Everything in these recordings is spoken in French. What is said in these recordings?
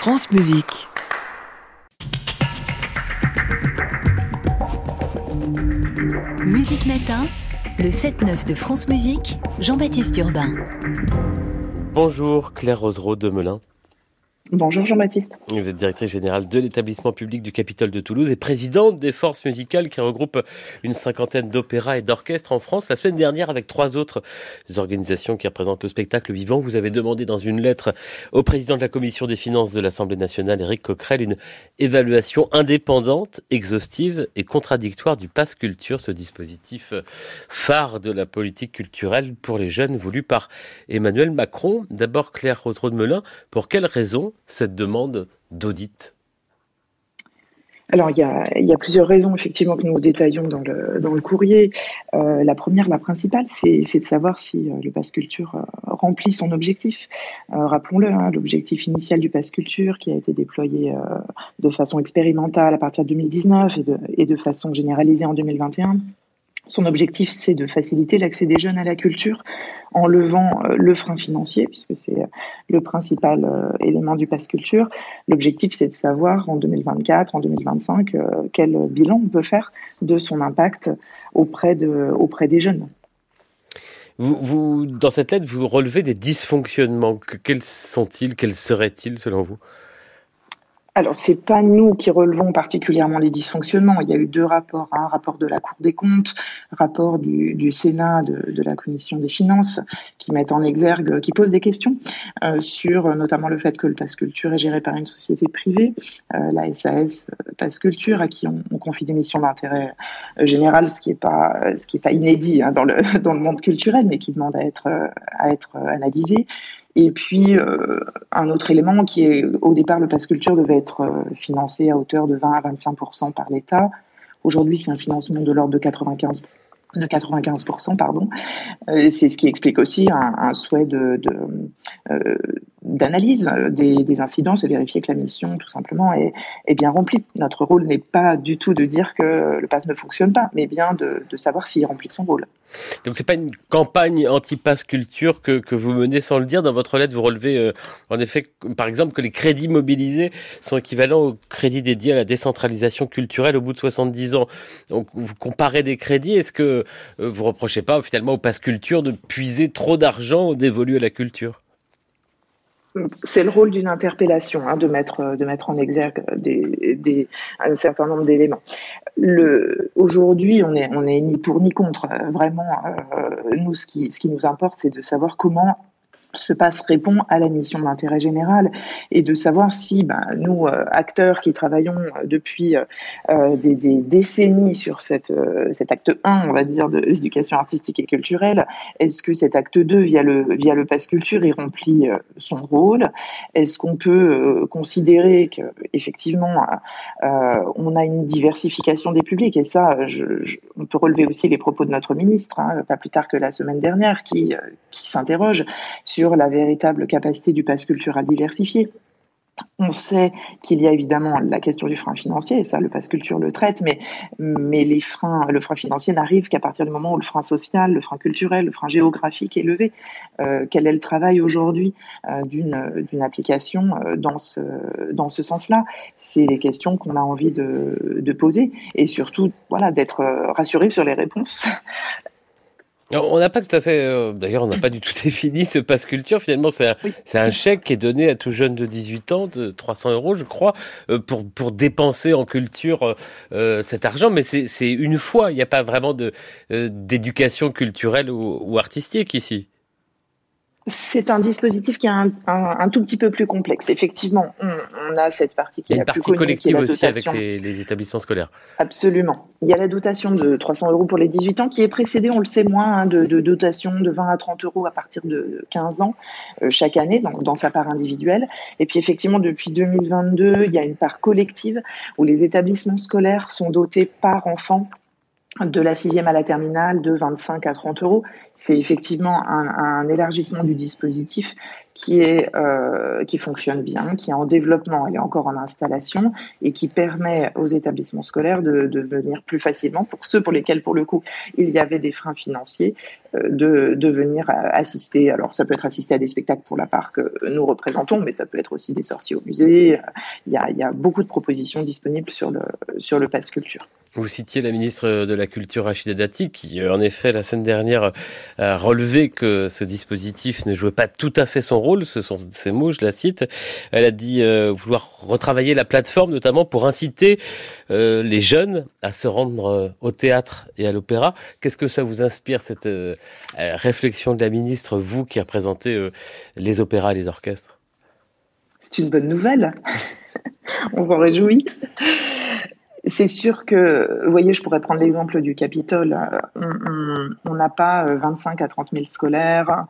France Musique. Musique Matin, le 7-9 de France Musique, Jean-Baptiste Urbain. Bonjour Claire Rosereau de Melun. Bonjour Jean-Baptiste. Vous êtes directrice générale de l'établissement public du Capitole de Toulouse et présidente des Forces musicales qui regroupe une cinquantaine d'opéras et d'orchestres en France. La semaine dernière, avec 3 autres organisations qui représentent le spectacle vivant, vous avez demandé dans une lettre au président de la Commission des finances de l'Assemblée nationale, Éric Coquerel, une évaluation indépendante, exhaustive et contradictoire du Pass Culture, ce dispositif phare de la politique culturelle pour les jeunes voulu par Emmanuel Macron. D'abord, Claire Rosereau de Melun, pour quelles raisons cette demande d'audit? Alors, il y a plusieurs raisons, effectivement, que nous détaillons dans le courrier. La première, la principale, c'est de savoir si le Pass Culture remplit son objectif. Rappelons-le, l'objectif initial du Pass Culture, qui a été déployé de façon expérimentale à partir de 2019 et de façon généralisée en 2021, son objectif, c'est de faciliter l'accès des jeunes à la culture en levant le frein financier, puisque c'est le principal élément du Pass Culture. L'objectif, c'est de savoir en 2024, en 2025, quel bilan on peut faire de son impact auprès des jeunes. Vous, dans cette lettre, vous relevez des dysfonctionnements. Quels sont-ils, quels seraient-ils selon vous ? Alors, c'est pas nous qui relevons particulièrement les dysfonctionnements. Il y a eu 2 rapports, un rapport de la Cour des comptes, rapport du Sénat, de la Commission des finances, qui mettent en exergue, qui posent des questions sur notamment le fait que le Pass Culture est géré par une société privée, la SAS Pass Culture, à qui on confie des missions d'intérêt général, ce qui est pas inédit dans le monde culturel, mais qui demande à être analysé. Et puis, un autre élément qui est, au départ, le Pass Culture devait être financé à hauteur de 20 à 25% par l'État. Aujourd'hui, c'est un financement de l'ordre de 95%, pardon. C'est ce qui explique aussi un souhait d'analyse des incidences et vérifier que la mission, tout simplement, est bien remplie. Notre rôle n'est pas du tout de dire que le pass ne fonctionne pas, mais bien de savoir s'il remplit son rôle. Donc c'est pas une campagne anti-Pass Culture que vous menez sans le dire. Dans votre lettre, vous relevez en effet, par exemple, que les crédits mobilisés sont équivalents aux crédits dédiés à la décentralisation culturelle au bout de 70 ans. Donc vous comparez des crédits. Est-ce que vous reprochez pas finalement au Pass Culture de puiser trop d'argent dévolu à la culture ? C'est le rôle d'une interpellation, de mettre en exergue un certain nombre d'éléments. Aujourd'hui, on est ni pour ni contre. Vraiment, nous, ce qui nous importe, c'est de savoir comment ce pass répond à la mission d'intérêt général et de savoir si nous, acteurs qui travaillons depuis des décennies sur cet acte 1, on va dire, de l'éducation artistique et culturelle, est-ce que cet acte 2, via le Pass Culture, il remplit son rôle ? Est-ce qu'on peut considérer qu'effectivement, on a une diversification des publics ? Et ça, on peut relever aussi les propos de notre ministre, pas plus tard que la semaine dernière, qui s'interroge sur la véritable capacité du Pass Culture à diversifier. On sait qu'il y a évidemment la question du frein financier, et ça, le Pass Culture le traite, mais le frein financier n'arrive qu'à partir du moment où le frein social, le frein culturel, le frein géographique est levé. Quel est le travail aujourd'hui d'une application dans ce sens-là ? C'est les questions qu'on a envie de poser, et surtout, d'être rassuré sur les réponses. On n'a pas tout à fait, d'ailleurs on n'a pas du tout défini ce Pass Culture. Finalement c'est un chèque qui est donné à tout jeune de 18 ans de 300 € je crois, pour dépenser en culture cet argent, mais c'est une fois, il n'y a pas vraiment d'éducation culturelle ou artistique ici. C'est un dispositif qui est un tout petit peu plus complexe. Effectivement, on a cette partie qui est la plus connue. Il y a une partie collective aussi avec les établissements scolaires. Absolument. Il y a la dotation de 300 € pour les 18 ans qui est précédée, on le sait moins, de dotation de 20 à 30 € à partir de 15 ans chaque année, donc dans sa part individuelle. Et puis effectivement, depuis 2022, il y a une part collective où les établissements scolaires sont dotés par enfant de la 6e à la terminale de 25 à 30 euros. C'est effectivement un élargissement du dispositif qui fonctionne bien, qui est en développement et encore en installation et qui permet aux établissements scolaires de venir plus facilement, pour ceux pour lesquels, pour le coup, il y avait des freins financiers, de venir assister. Alors, ça peut être assister à des spectacles pour la part que nous représentons, mais ça peut être aussi des sorties au musée. Il y a beaucoup de propositions disponibles sur le Pass Culture. Vous citiez la ministre de la Culture, Rachida Dati, qui, en effet, la semaine dernière, a relevé que ce dispositif ne jouait pas tout à fait son rôle. Ce sont ses mots, je la cite. Elle a dit vouloir retravailler la plateforme, notamment pour inciter les jeunes à se rendre au théâtre et à l'opéra. Qu'est-ce que ça vous inspire, cette réflexion de la ministre, vous qui représentez les opéras et les orchestres? C'est une bonne nouvelle. On s'en réjouit. C'est sûr que, vous voyez, je pourrais prendre l'exemple du Capitole. On n'a pas 25 à 30 000 scolaires,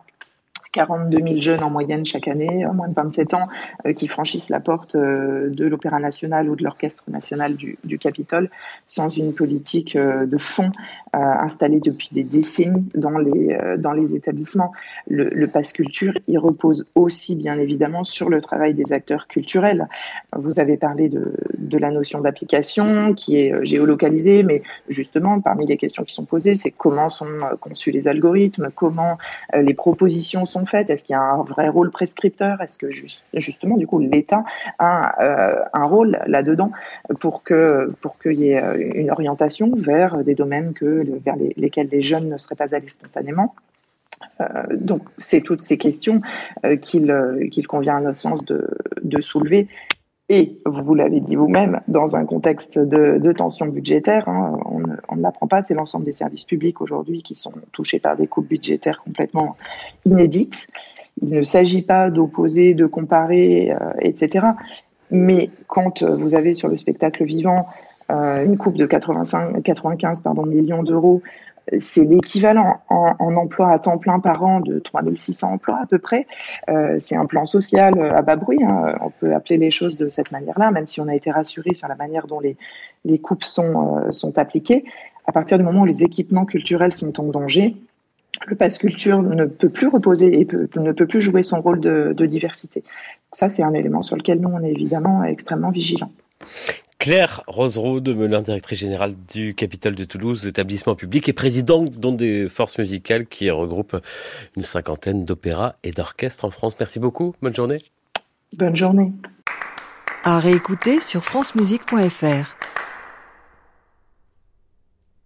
42 000 jeunes en moyenne chaque année, moins de 27 ans, qui franchissent la porte de l'Opéra national ou de l'Orchestre national du Capitole sans une politique de fond installée depuis des décennies dans les établissements. Le Pass Culture, il repose aussi bien évidemment sur le travail des acteurs culturels. Vous avez parlé de la notion d'application qui est géolocalisée, mais justement, parmi les questions qui sont posées, c'est comment sont conçus les algorithmes, comment les propositions sont faites, est-ce qu'il y a un vrai rôle prescripteur, est-ce que justement, du coup, l'État a un rôle là-dedans pour qu'il y ait une orientation vers des domaines vers lesquels les jeunes ne seraient pas allés spontanément. Donc, c'est toutes ces questions qu'il convient à notre sens de soulever. Et vous l'avez dit vous-même, dans un contexte de tension budgétaire, on ne l'apprend pas, c'est l'ensemble des services publics aujourd'hui qui sont touchés par des coupes budgétaires complètement inédites. Il ne s'agit pas d'opposer, de comparer, etc. Mais quand vous avez sur le spectacle vivant une coupe de 95 millions d'euros, c'est l'équivalent en emploi à temps plein par an de 3 600 emplois à peu près. C'est un plan social à bas bruit, on peut appeler les choses de cette manière-là, même si on a été rassuré sur la manière dont les coupes sont appliquées. À partir du moment où les équipements culturels sont en danger, le Pass Culture ne peut plus reposer et ne peut plus jouer son rôle de diversité. Ça, c'est un élément sur lequel nous, on est évidemment extrêmement vigilants. Claire Rozereau de Melun, directrice générale du Capitole de Toulouse, établissement public et présidente des forces musicales qui regroupe une cinquantaine d'opéras et d'orchestres en France. Merci beaucoup, bonne journée. Bonne journée. À réécouter sur francemusique.fr.